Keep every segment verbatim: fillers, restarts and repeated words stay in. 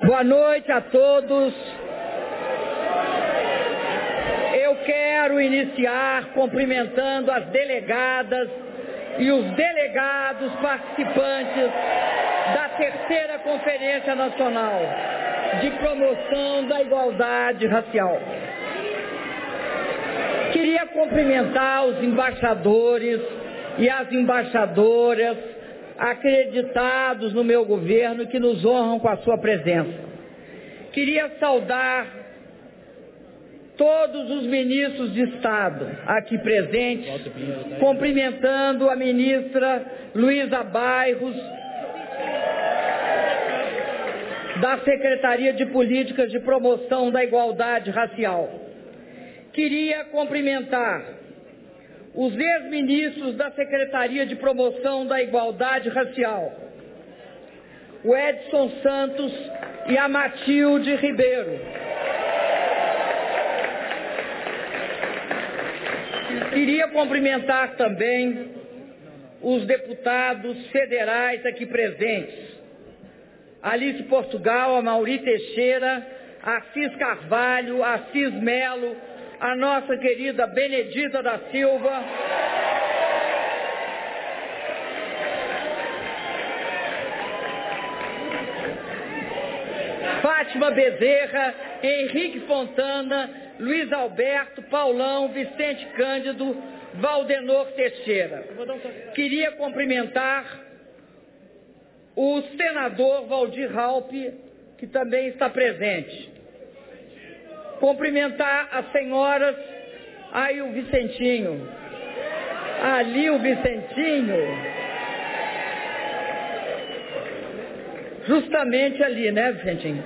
Boa noite a todos. Eu quero iniciar cumprimentando as delegadas e os delegados participantes da terceira Conferência Nacional de Promoção da Igualdade Racial. Queria cumprimentar os embaixadores e as embaixadoras acreditados no meu governo que nos honram com a sua presença. Queria saudar todos os ministros de Estado aqui presentes, cumprimentando a ministra Luísa Bairros, da Secretaria de Políticas de Promoção da Igualdade Racial. Queria cumprimentar os ex-ministros da Secretaria de Promoção da Igualdade Racial, o Edson Santos e a Matilde Ribeiro. Queria cumprimentar também os deputados federais aqui presentes, Alice Portugal, Amaury Teixeira, Assis Carvalho, Assis Melo, a nossa querida Benedita da Silva, Fátima Bezerra, Henrique Fontana, Luiz Alberto, Paulão, Vicente Cândido, Valdenor Teixeira. Queria cumprimentar o senador Valdir Raupp, que também está presente. Cumprimentar as senhoras, aí o Vicentinho, ali o Vicentinho, justamente ali, né, Vicentinho?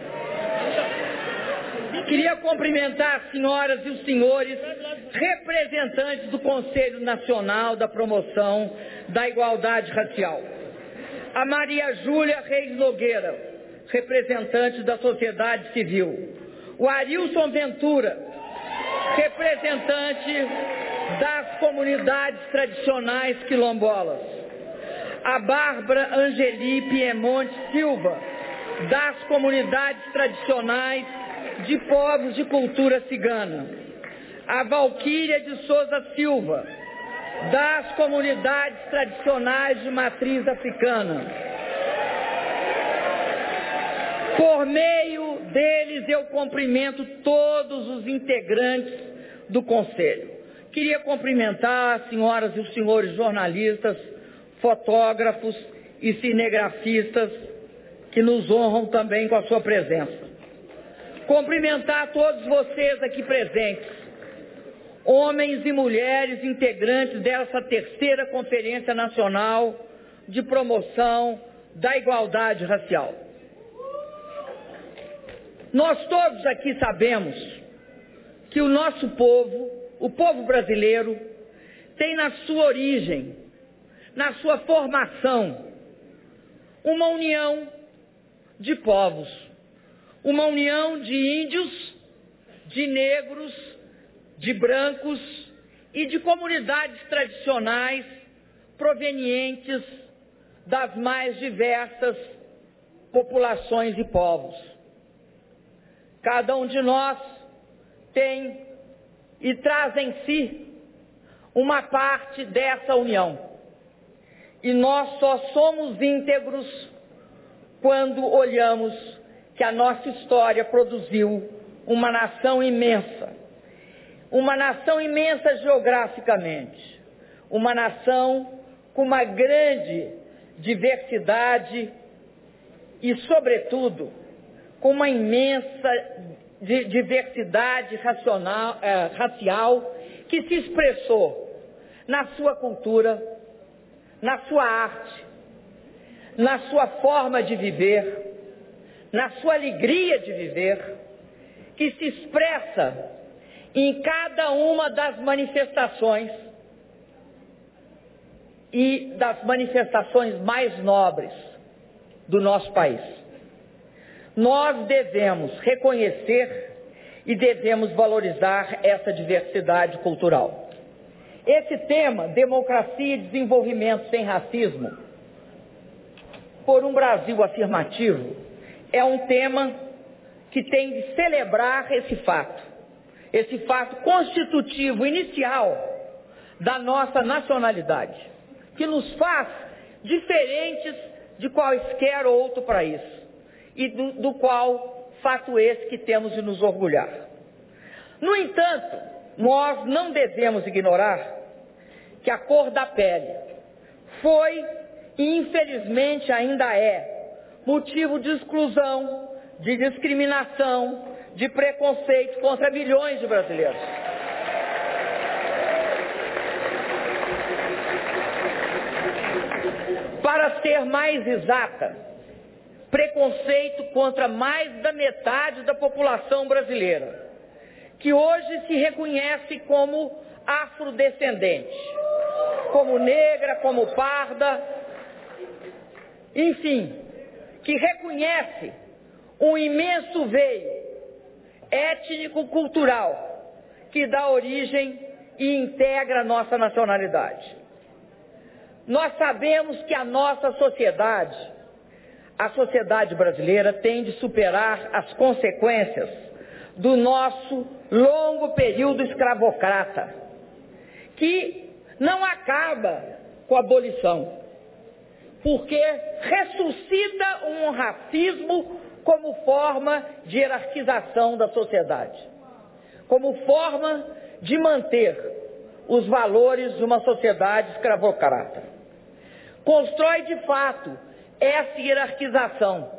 Queria cumprimentar as senhoras e os senhores representantes do Conselho Nacional da Promoção da Igualdade Racial. A Maria Júlia Reis Nogueira, representante da sociedade civil. O Arilson Ventura, representante das comunidades tradicionais quilombolas. A Bárbara Angeli Piemonte Silva, das comunidades tradicionais de povos de cultura cigana. A Valquíria de Souza Silva, das comunidades tradicionais de matriz africana. Por meio deles, eu cumprimento todos os integrantes do Conselho. Queria cumprimentar as senhoras e os senhores jornalistas, fotógrafos e cinegrafistas que nos honram também com a sua presença. Cumprimentar todos vocês aqui presentes, homens e mulheres integrantes dessa terceira Conferência Nacional de Promoção da Igualdade Racial. Nós todos aqui sabemos que o nosso povo, o povo brasileiro, tem na sua origem, na sua formação, uma união de povos, uma união de índios, de negros, de brancos e de comunidades tradicionais provenientes das mais diversas populações e povos. Cada um de nós tem e traz em si uma parte dessa união. E nós só somos íntegros quando olhamos que a nossa história produziu uma nação imensa. Uma nação imensa geograficamente. Uma nação com uma grande diversidade e, sobretudo, com uma imensa diversidade racional, eh, racial que se expressou na sua cultura, na sua arte, na sua forma de viver, na sua alegria de viver, que se expressa em cada uma das manifestações e das manifestações mais nobres do nosso país. Nós devemos reconhecer e devemos valorizar essa diversidade cultural. Esse tema, democracia e desenvolvimento sem racismo, por um Brasil afirmativo, é um tema que tem de celebrar esse fato, esse fato constitutivo inicial da nossa nacionalidade, que nos faz diferentes de quaisquer outro país, e do, do qual fato esse que temos de nos orgulhar. No entanto, nós não devemos ignorar que a cor da pele foi e infelizmente ainda é motivo de exclusão, de discriminação, de preconceito contra milhões de brasileiros. Para ser mais exata, preconceito contra mais da metade da população brasileira, que hoje se reconhece como afrodescendente, como negra, como parda, enfim, que reconhece um imenso veio étnico-cultural que dá origem e integra a nossa nacionalidade. Nós sabemos que a nossa sociedade, a sociedade brasileira, tem de superar as consequências do nosso longo período escravocrata, que não acaba com a abolição, porque ressuscita um racismo como forma de hierarquização da sociedade, como forma de manter os valores de uma sociedade escravocrata. Constrói de fato essa hierarquização,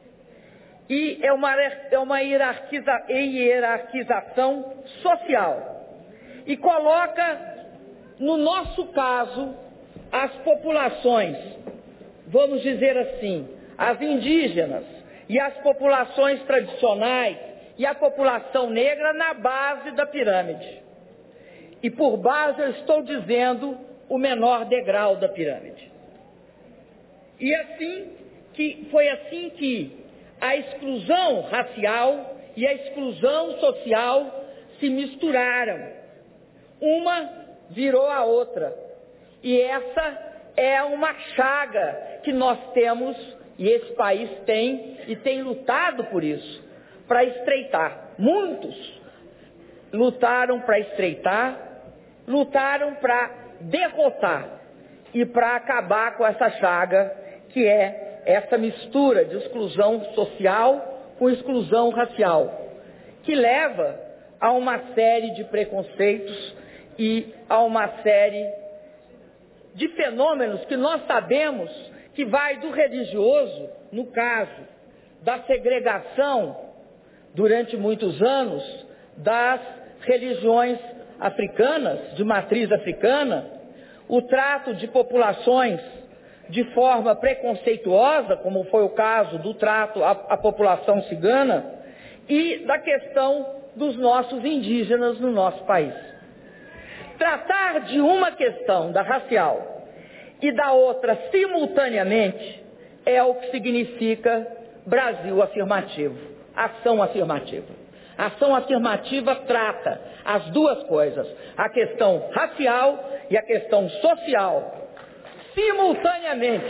e é uma, é uma hierarquiza, hierarquização social, e coloca, no nosso caso, as populações, vamos dizer assim, as indígenas e as populações tradicionais e a população negra na base da pirâmide. E por base eu estou dizendo o menor degrau da pirâmide. E assim que foi assim que a exclusão racial e a exclusão social se misturaram. Uma virou a outra. E essa é uma chaga que nós temos, e esse país tem, e tem lutado por isso, para estreitar. Muitos lutaram para estreitar, lutaram para derrotar e para acabar com essa chaga, que é essa mistura de exclusão social com exclusão racial, que leva a uma série de preconceitos e a uma série de fenômenos que nós sabemos que vai do religioso, no caso da segregação durante muitos anos das religiões africanas, de matriz africana, o trato de populações de forma preconceituosa, como foi o caso do trato à, à população cigana, e da questão dos nossos indígenas no nosso país. Tratar de uma questão, da racial, e da outra simultaneamente, é o que significa Brasil afirmativo, ação afirmativa. Ação afirmativa trata as duas coisas, a questão racial e a questão social, simultaneamente.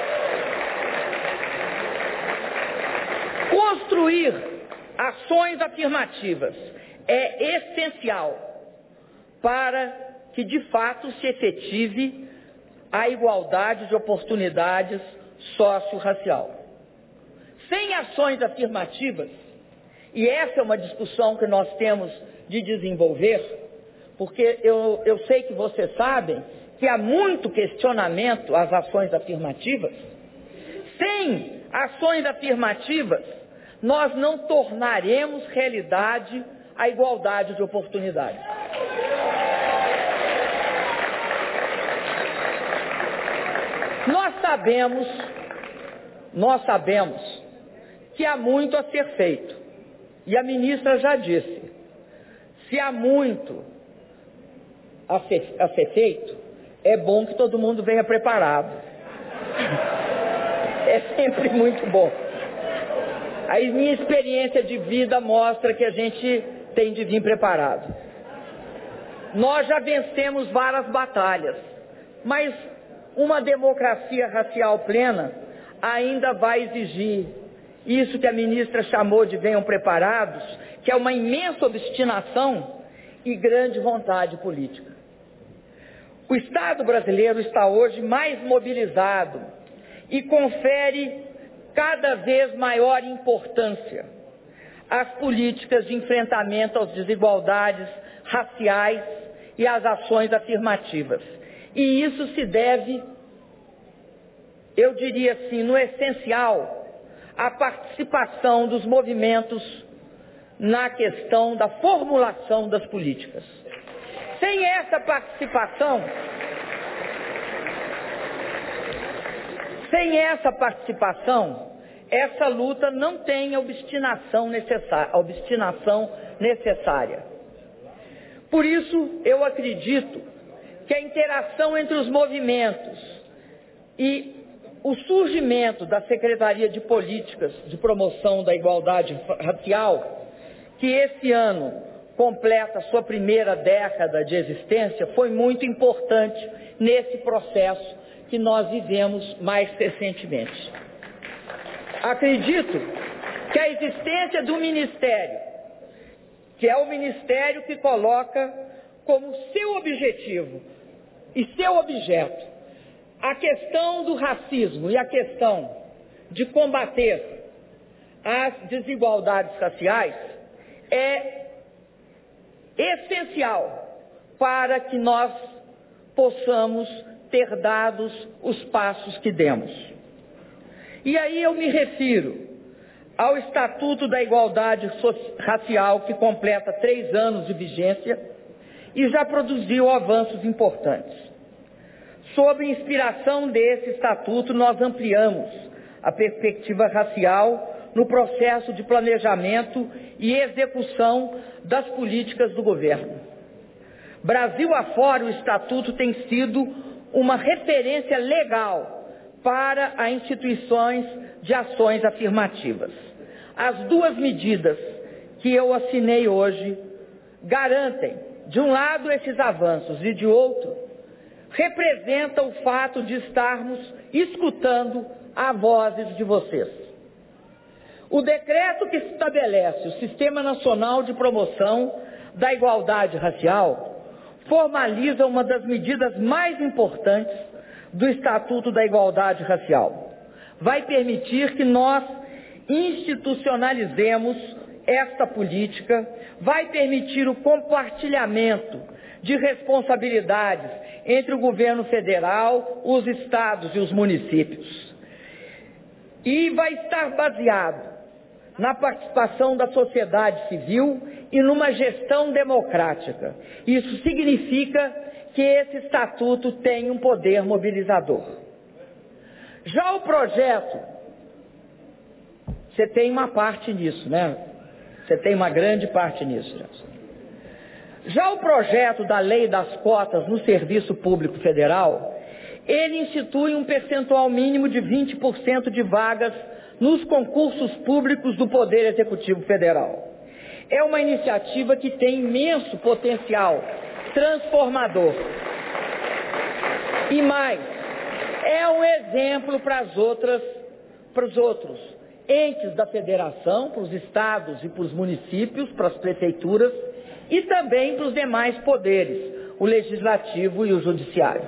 Construir ações afirmativas é essencial para que de fato se efetive a igualdade de oportunidades socio-racial. Sem ações afirmativas, e essa é uma discussão que nós temos de desenvolver, porque eu, eu sei que vocês sabem que há muito questionamento às ações afirmativas. Sem ações afirmativas, nós não tornaremos realidade a igualdade de oportunidades. Nós sabemos, nós sabemos que há muito a ser feito. E a ministra já disse, se há muito a ser, a ser feito, é bom que todo mundo venha preparado. É sempre muito bom. A minha experiência de vida mostra que a gente tem de vir preparado. Nós já vencemos várias batalhas, mas uma democracia racial plena ainda vai exigir isso que a ministra chamou de venham preparados, que é uma imensa obstinação e grande vontade política. O Estado brasileiro está hoje mais mobilizado e confere cada vez maior importância às políticas de enfrentamento às desigualdades raciais e às ações afirmativas. E isso se deve, eu diria assim, no essencial, à participação dos movimentos na questão da formulação das políticas. Sem essa participação, sem essa participação, essa luta não tem a obstinação necessária, a obstinação necessária. Por isso, eu acredito que a interação entre os movimentos e o surgimento da Secretaria de Políticas de Promoção da Igualdade Racial, que esse ano completa sua primeira década de existência, foi muito importante nesse processo que nós vivemos mais recentemente. Acredito que a existência do Ministério, que é o Ministério que coloca como seu objetivo e seu objeto a questão do racismo e a questão de combater as desigualdades raciais, é essencial para que nós possamos ter dados os passos que demos. E aí eu me refiro ao Estatuto da Igualdade Racial, que completa três anos de vigência e já produziu avanços importantes. Sob inspiração desse estatuto, nós ampliamos a perspectiva racial no processo de planejamento e execução das políticas do governo. Brasil afora, o estatuto tem sido uma referência legal para as instituições de ações afirmativas. As duas medidas que eu assinei hoje garantem, de um lado, esses avanços e, de outro, representa o fato de estarmos escutando a vozes de vocês. O decreto que estabelece o Sistema Nacional de Promoção da Igualdade Racial formaliza uma das medidas mais importantes do Estatuto da Igualdade Racial. Vai permitir que nós institucionalizemos esta política, vai permitir o compartilhamento de responsabilidades entre o governo federal, os estados e os municípios. E vai estar baseado na participação da sociedade civil e numa gestão democrática. Isso significa que esse estatuto tem um poder mobilizador. Já o projeto, você tem uma parte nisso, né? Você tem uma grande parte nisso. Já o projeto da Lei das Cotas no Serviço Público Federal, ele institui um percentual mínimo de vinte por cento de vagas nos concursos públicos do Poder Executivo Federal. É uma iniciativa que tem imenso potencial transformador. E mais, é um exemplo para as outras, para os outros entes da federação, para os estados e para os municípios, para as prefeituras e também para os demais poderes, o legislativo e o judiciário.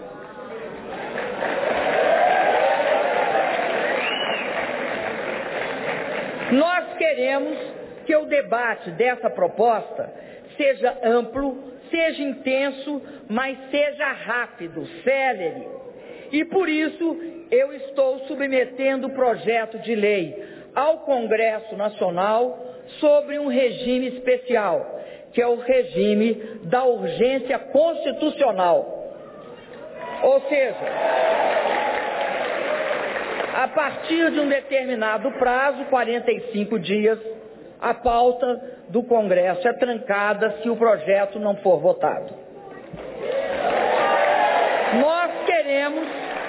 Nós queremos que o debate dessa proposta seja amplo, seja intenso, mas seja rápido, célere. E por isso eu estou submetendo o projeto de lei ao Congresso Nacional sobre um regime especial, que é o regime da urgência constitucional. Ou seja, a partir de um determinado prazo, quarenta e cinco dias, a pauta do Congresso é trancada se o projeto não for votado. Nós queremos,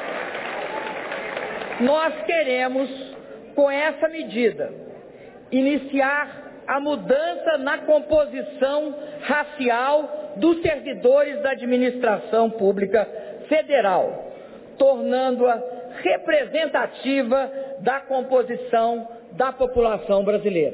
nós queremos, com essa medida, iniciar a mudança na composição racial dos servidores da administração pública federal, tornando-a representativa da composição da população brasileira.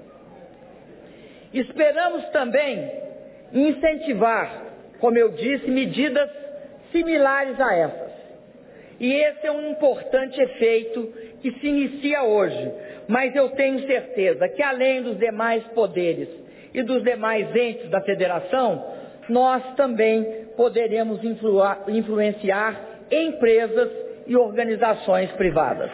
Esperamos também incentivar, como eu disse, medidas similares a essas. E esse é um importante efeito que se inicia hoje, mas eu tenho certeza que além dos demais poderes e dos demais entes da federação, nós também poderemos influ- influenciar empresas e organizações privadas.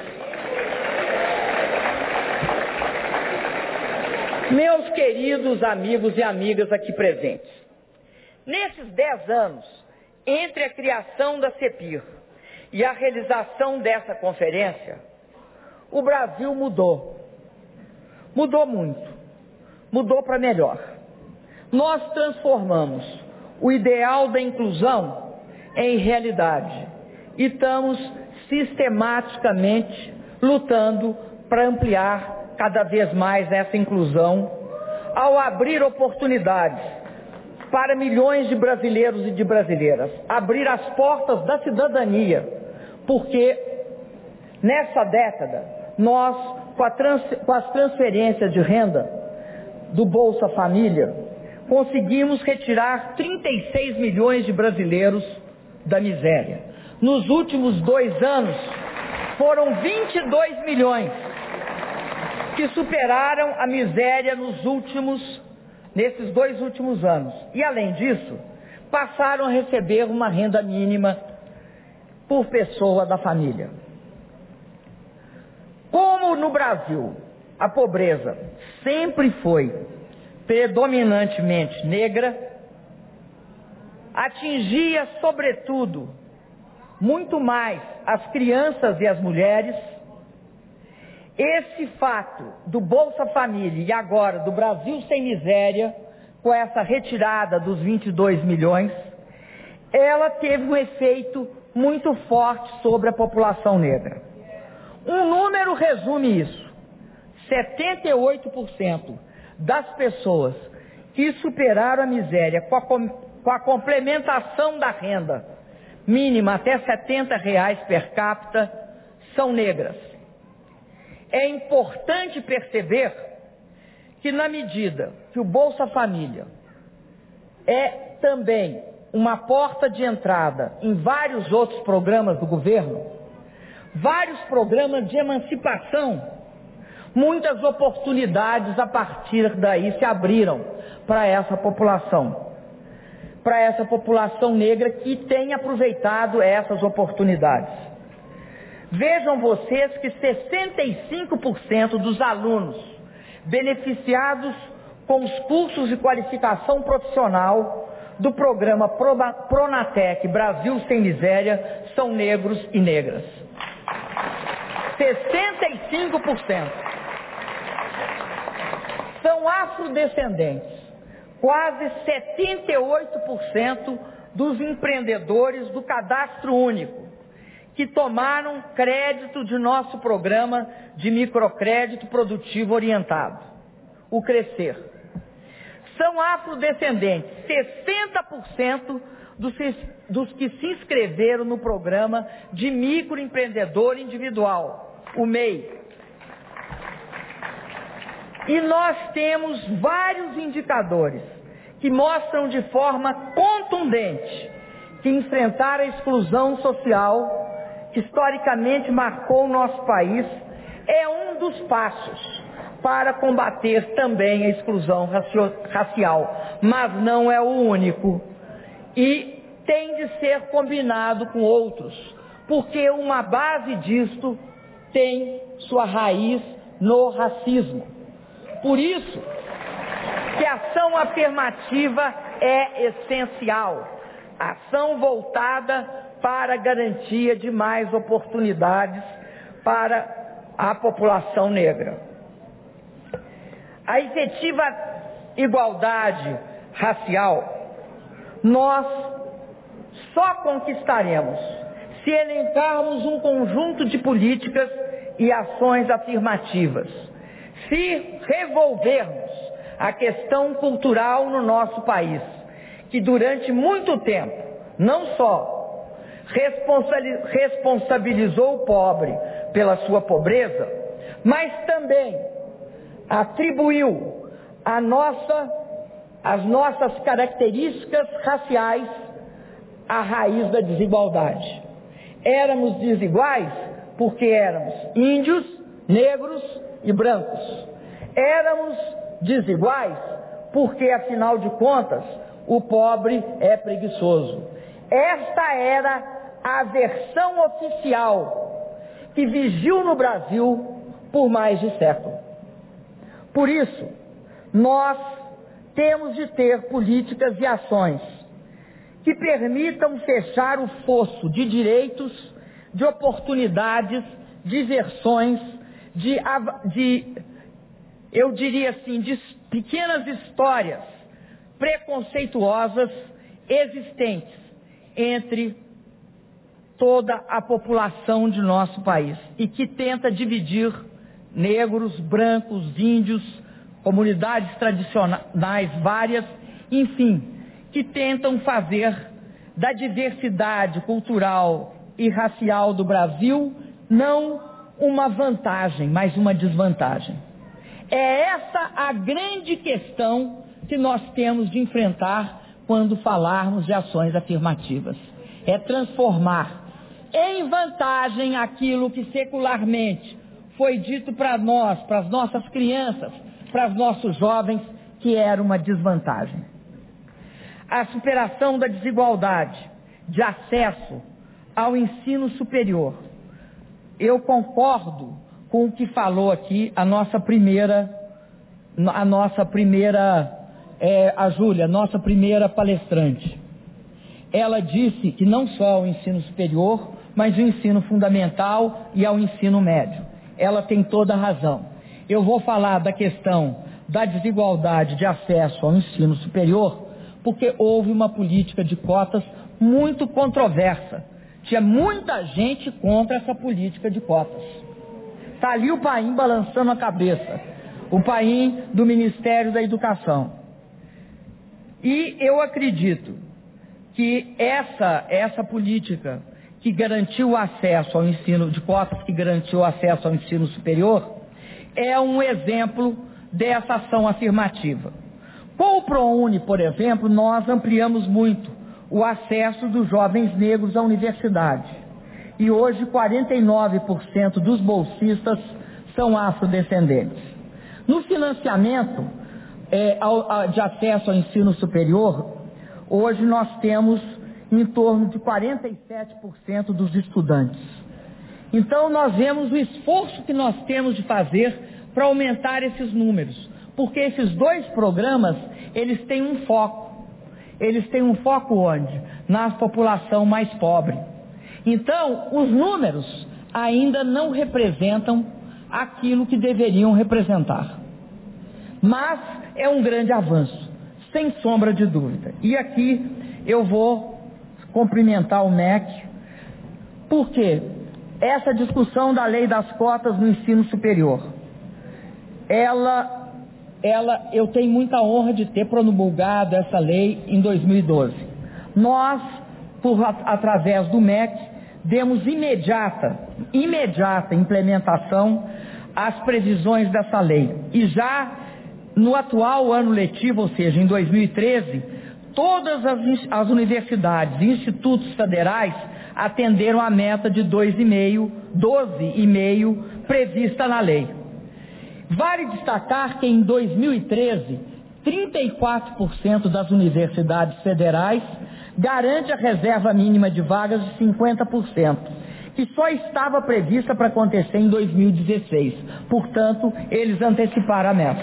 Meus queridos amigos e amigas aqui presentes, nesses dez anos, entre a criação da CEPIR e a realização dessa conferência, o Brasil mudou. Mudou muito. Mudou para melhor. Nós transformamos o ideal da inclusão em realidade e estamos sistematicamente lutando para ampliar cada vez mais essa inclusão, ao abrir oportunidades para milhões de brasileiros e de brasileiras, abrir as portas da cidadania, porque nessa década nós, com, a trans, com as transferências de renda do Bolsa Família, conseguimos retirar trinta e seis milhões de brasileiros da miséria. Nos últimos dois anos, foram vinte e dois milhões que superaram a miséria nos últimos, nesses dois últimos anos. E além disso, passaram a receber uma renda mínima por pessoa da família. Como no Brasil a pobreza sempre foi predominantemente negra, atingia sobretudo muito mais as crianças e as mulheres, esse fato do Bolsa Família e agora do Brasil Sem Miséria, com essa retirada dos vinte e dois milhões, ela teve um efeito muito forte sobre a população negra. Um número resume isso: setenta e oito por cento das pessoas que superaram a miséria com a, com a complementação da renda mínima até setenta reais per capita são negras. É importante perceber que, na medida que o Bolsa Família é também uma porta de entrada em vários outros programas do governo, vários programas de emancipação, muitas oportunidades a partir daí se abriram para essa população, para essa população negra que tem aproveitado essas oportunidades. Vejam vocês que sessenta e cinco por cento dos alunos beneficiados com os cursos de qualificação profissional do programa Pronatec Brasil Sem Miséria são negros e negras. sessenta e cinco por cento. São afrodescendentes. Quase setenta e oito por cento dos empreendedores do Cadastro Único que tomaram crédito de nosso programa de microcrédito produtivo orientado, o Crescer. São afrodescendentes, sessenta por cento dos, dos que se inscreveram no programa de microempreendedor individual, o M E I. E nós temos vários indicadores que mostram de forma contundente que enfrentar a exclusão social que historicamente marcou o nosso país é um dos passos para combater também a exclusão racial, mas não é o único e tem de ser combinado com outros, porque uma base disto tem sua raiz no racismo. Por isso que a ação afirmativa é essencial, ação voltada para a garantia de mais oportunidades para a população negra. A efetiva igualdade racial nós só conquistaremos se elencarmos um conjunto de políticas e ações afirmativas, se revolvermos a questão cultural no nosso país, que durante muito tempo não só responsabilizou o pobre pela sua pobreza, mas também atribuiu a nossa, as nossas características raciais à raiz da desigualdade. Éramos desiguais porque éramos índios, negros e brancos. Éramos desiguais porque, afinal de contas, o pobre é preguiçoso. Esta era a versão oficial que vigiu no Brasil por mais de século. Por isso, nós temos de ter políticas e ações que permitam fechar o fosso de direitos, de oportunidades, de versões, de, de eu diria assim, de pequenas histórias preconceituosas existentes entre toda a população de nosso país e que tenta dividir negros, brancos, índios, comunidades tradicionais várias, enfim, que tentam fazer da diversidade cultural e racial do Brasil não uma vantagem, mas uma desvantagem. É essa a grande questão que nós temos de enfrentar quando falarmos de ações afirmativas. É transformar em vantagem aquilo que secularmente foi dito para nós, para as nossas crianças, para os nossos jovens, que era uma desvantagem. A superação da desigualdade de acesso ao ensino superior. Eu concordo com o que falou aqui a nossa primeira, a nossa primeira, é, a Júlia, nossa primeira palestrante. Ela disse que não só ao ensino superior, mas o ensino fundamental e ao ensino médio. Ela tem toda a razão. Eu vou falar da questão da desigualdade de acesso ao ensino superior, porque houve uma política de cotas muito controversa. Tinha muita gente contra essa política de cotas. Está ali o Paim balançando a cabeça, o Paim do Ministério da Educação. E eu acredito que essa, essa política que garantiu o acesso ao ensino, de cotas que garantiu o acesso ao ensino superior, é um exemplo dessa ação afirmativa. Com o ProUni, por exemplo, nós ampliamos muito o acesso dos jovens negros à universidade. E hoje quarenta e nove por cento dos bolsistas são afrodescendentes. No financiamento é, ao, a, de acesso ao ensino superior, hoje nós temos em torno de quarenta e sete por cento dos estudantes. Então nós vemos o esforço que nós temos de fazer para aumentar esses números, porque esses dois programas, eles têm um foco. Eles têm um foco onde? Na população mais pobre. Então, os números ainda não representam aquilo que deveriam representar. Mas é um grande avanço, sem sombra de dúvida. E aqui eu vou cumprimentar o M E C, porque essa discussão da lei das cotas no ensino superior, ela, ela, eu tenho muita honra de ter promulgado essa lei em dois mil e doze. Nós, por, através do M E C, demos imediata, imediata implementação às previsões dessa lei. E já no atual ano letivo, ou seja, em dois mil e treze, todas as, as universidades e institutos federais atenderam a meta de doze vírgula cinco prevista na lei. Vale destacar que em dois mil e treze, trinta e quatro por cento das universidades federais garante a reserva mínima de vagas de cinquenta por cento, que só estava prevista para acontecer em dois mil e dezesseis. Portanto, eles anteciparam a meta.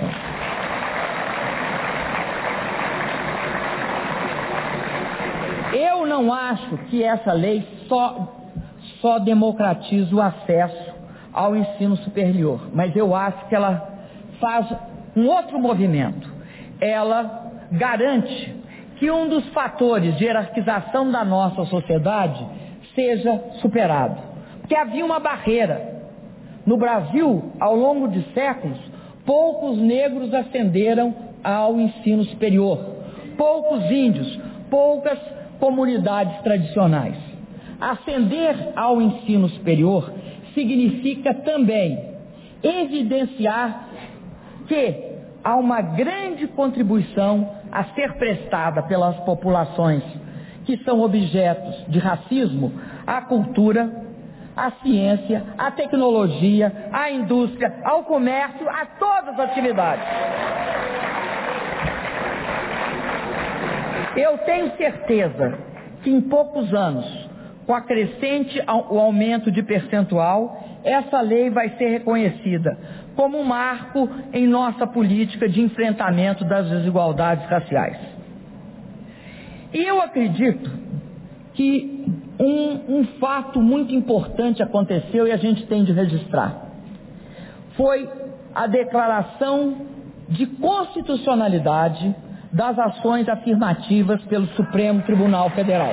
Eu não acho que essa lei só, só democratiza o acesso ao ensino superior, mas eu acho que ela faz um outro movimento. Ela garante que um dos fatores de hierarquização da nossa sociedade seja superado. Porque havia uma barreira. No Brasil, ao longo de séculos, poucos negros ascenderam ao ensino superior, poucos índios, poucas comunidades tradicionais. Ascender ao ensino superior significa também evidenciar que há uma grande contribuição a ser prestada pelas populações que são objetos de racismo à cultura, à ciência, à tecnologia, à indústria, ao comércio, a todas as atividades. Eu tenho certeza que em poucos anos, com a crescente o aumento de percentual, essa lei vai ser reconhecida como um marco em nossa política de enfrentamento das desigualdades raciais. E eu acredito que um, um fato muito importante aconteceu e a gente tem de registrar. Foi a declaração de constitucionalidade das ações afirmativas pelo Supremo Tribunal Federal.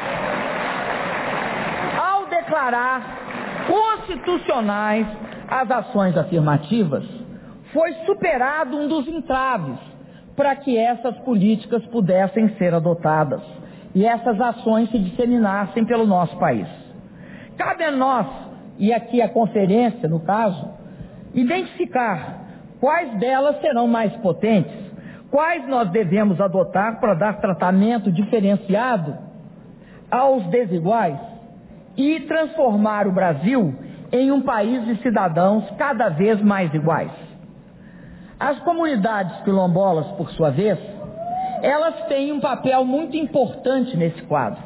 Ao declarar constitucionais as ações afirmativas, foi superado um dos entraves para que essas políticas pudessem ser adotadas e essas ações se disseminassem pelo nosso país. Cabe a nós, e aqui a conferência, no caso, identificar quais delas serão mais potentes, quais nós devemos adotar para dar tratamento diferenciado aos desiguais e transformar o Brasil em um país de cidadãos cada vez mais iguais. As comunidades quilombolas, por sua vez, elas têm um papel muito importante nesse quadro.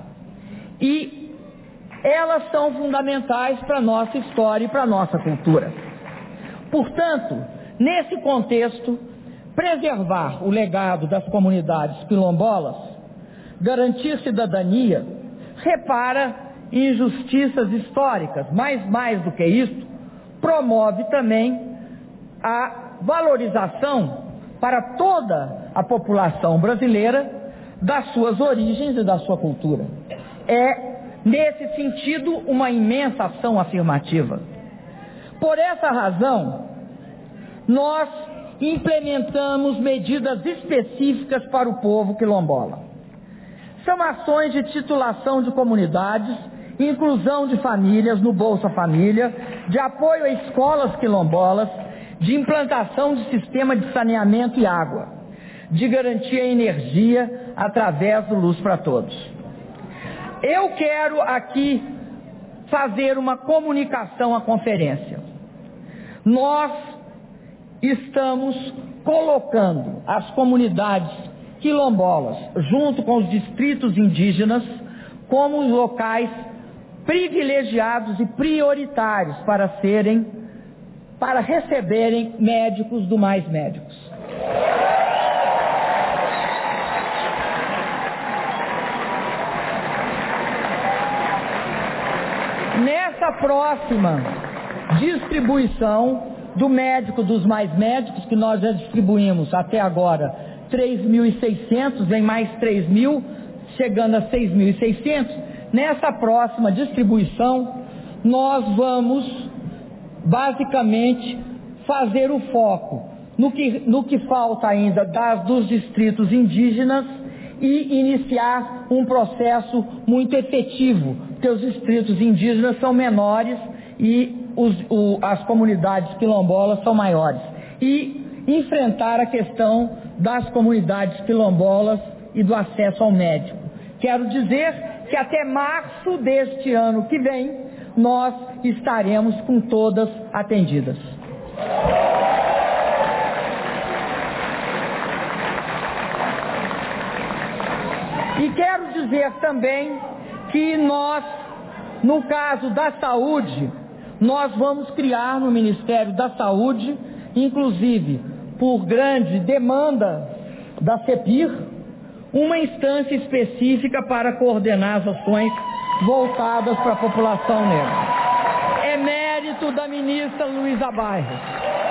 E elas são fundamentais para a nossa história e para a nossa cultura. Portanto, nesse contexto, preservar o legado das comunidades quilombolas, garantir cidadania, repara injustiças históricas, mas mais do que isso, promove também a valorização para toda a população brasileira das suas origens e da sua cultura. É, nesse sentido, uma imensa ação afirmativa. Por essa razão, nós implementamos medidas específicas para o povo quilombola. São ações de titulação de comunidades, inclusão de famílias no Bolsa Família, de apoio a escolas quilombolas, de implantação de sistema de saneamento e água, de garantia de energia através do Luz para Todos. Eu quero aqui fazer uma comunicação à conferência. Nós estamos colocando as comunidades quilombolas, junto com os distritos indígenas, como os locais privilegiados e prioritários para serem, para receberem médicos do Mais Médicos. Nessa próxima distribuição do médico dos Mais Médicos, que nós já distribuímos até agora três mil e seiscentos, vem mais três mil, chegando a seis mil e seiscentos, nessa próxima distribuição nós vamos basicamente fazer o foco no que, no que falta ainda das, dos distritos indígenas e iniciar um processo muito efetivo, porque os distritos indígenas são menores e os, o, as comunidades quilombolas são maiores. E enfrentar a questão das comunidades quilombolas e do acesso ao médico. Quero dizer que até março deste ano que vem, nós estaremos com todas atendidas. E quero dizer também que nós, no caso da saúde, nós vamos criar no Ministério da Saúde, inclusive por grande demanda da CEPIR, uma instância específica para coordenar as ações voltadas para a população negra. É mérito da ministra Luísa Bairros.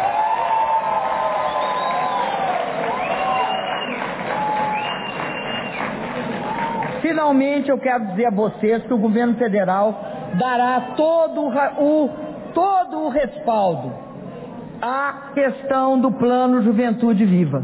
Finalmente, eu quero dizer a vocês que o governo federal dará todo o, todo o respaldo à questão do Plano Juventude Viva.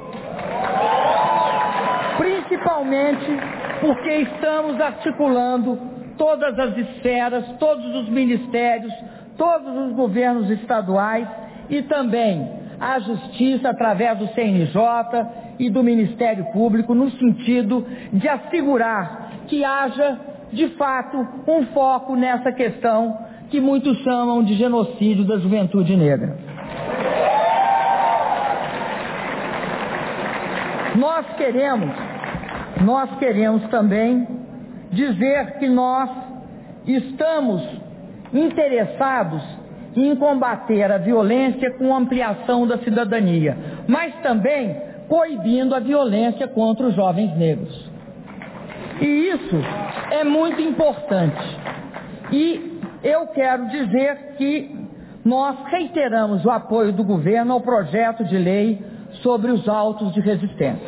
Principalmente porque estamos articulando todas as esferas, todos os ministérios, todos os governos estaduais e também a Justiça através do C N J e do Ministério Público, no sentido de assegurar que haja, de fato, um foco nessa questão que muitos chamam de genocídio da juventude negra. Nós queremos, nós queremos também dizer que nós estamos interessados em combater a violência com ampliação da cidadania, mas também coibindo a violência contra os jovens negros. E isso é muito importante. E eu quero dizer que nós reiteramos o apoio do governo ao projeto de lei sobre os autos de resistência.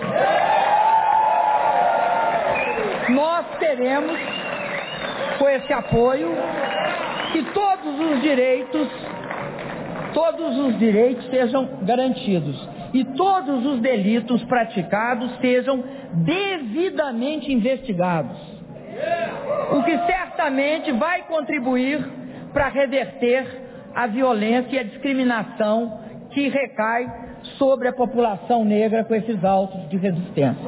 Nós queremos, com esse apoio, que todos os direitos, todos os direitos sejam garantidos e todos os delitos praticados sejam devidamente investigados, o que certamente vai contribuir para reverter a violência e a discriminação que recai sobre a população negra com esses autos de resistência.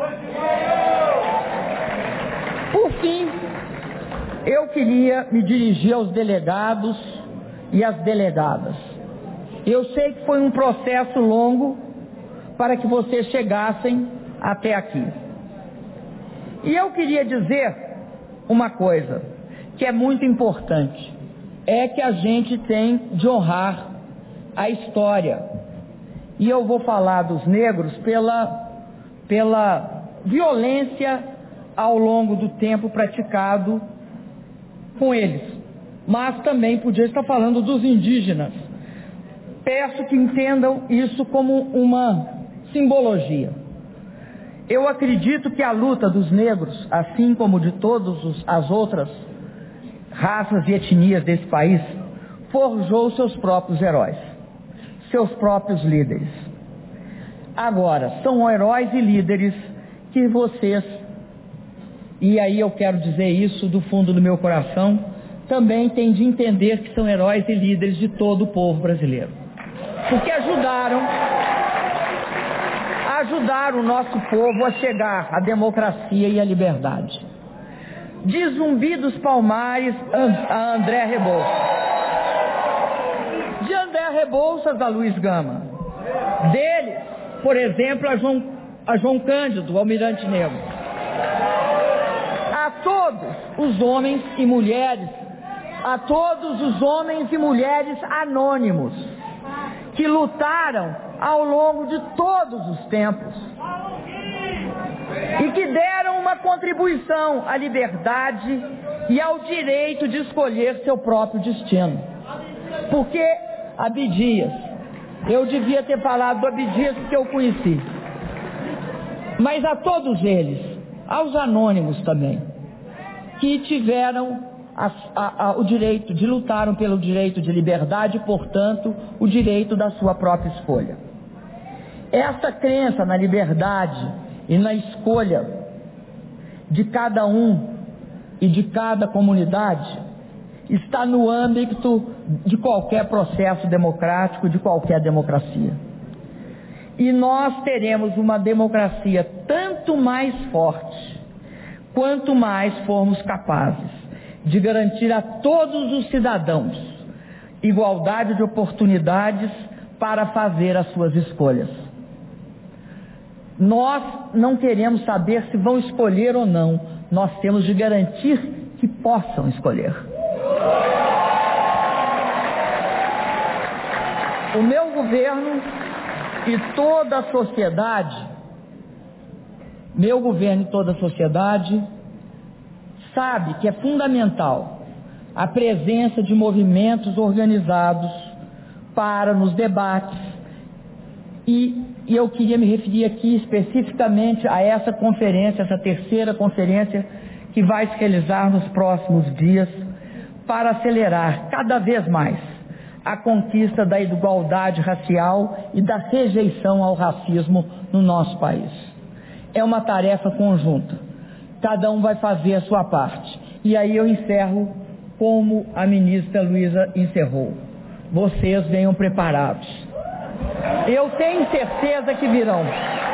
Por fim, eu queria me dirigir aos delegados e às delegadas. Eu sei que foi um processo longo para que vocês chegassem até aqui. E eu queria dizer uma coisa que é muito importante, é que a gente tem de honrar a história. E eu vou falar dos negros pela, pela violência ao longo do tempo praticado com eles, mas também podia estar falando dos indígenas. Peço que entendam isso como uma simbologia. Eu acredito que a luta dos negros, assim como de todas as outras raças e etnias desse país, forjou seus próprios heróis, seus próprios líderes. Agora, são heróis e líderes que vocês, e aí eu quero dizer isso do fundo do meu coração, também têm de entender que são heróis e líderes de todo o povo brasileiro, porque ajudaram ajudaram o nosso povo a chegar à democracia e à liberdade. De Zumbi dos Palmares a André Rebouças, de André Rebouças a Luiz Gama, deles, por exemplo, a João, a João Cândido, o Almirante Negro, a todos os homens e mulheres, a todos os homens e mulheres anônimos que lutaram ao longo de todos os tempos e que deram uma contribuição à liberdade e ao direito de escolher seu próprio destino. Porque Abdias, eu devia ter falado do Abdias porque eu conheci, mas a todos eles, aos anônimos também, que tiveram a, a, a, o direito, de lutaram pelo direito de liberdade e, portanto, o direito da sua própria escolha. Essa crença na liberdade e na escolha de cada um e de cada comunidade está no âmbito de qualquer processo democrático, de qualquer democracia. E nós teremos uma democracia tanto mais forte, quanto mais formos capazes de garantir a todos os cidadãos igualdade de oportunidades para fazer as suas escolhas. Nós não queremos saber se vão escolher ou não, nós temos de garantir que possam escolher. O meu governo e toda a sociedade, meu governo e toda a sociedade, sabe que é fundamental a presença de movimentos organizados para nos debates e E eu queria me referir aqui especificamente a essa conferência, essa terceira conferência que vai se realizar nos próximos dias para acelerar cada vez mais a conquista da igualdade racial e da rejeição ao racismo no nosso país. É uma tarefa conjunta, cada um vai fazer a sua parte. E aí eu encerro como a ministra Luísa encerrou. Vocês venham preparados. Eu tenho certeza que virão.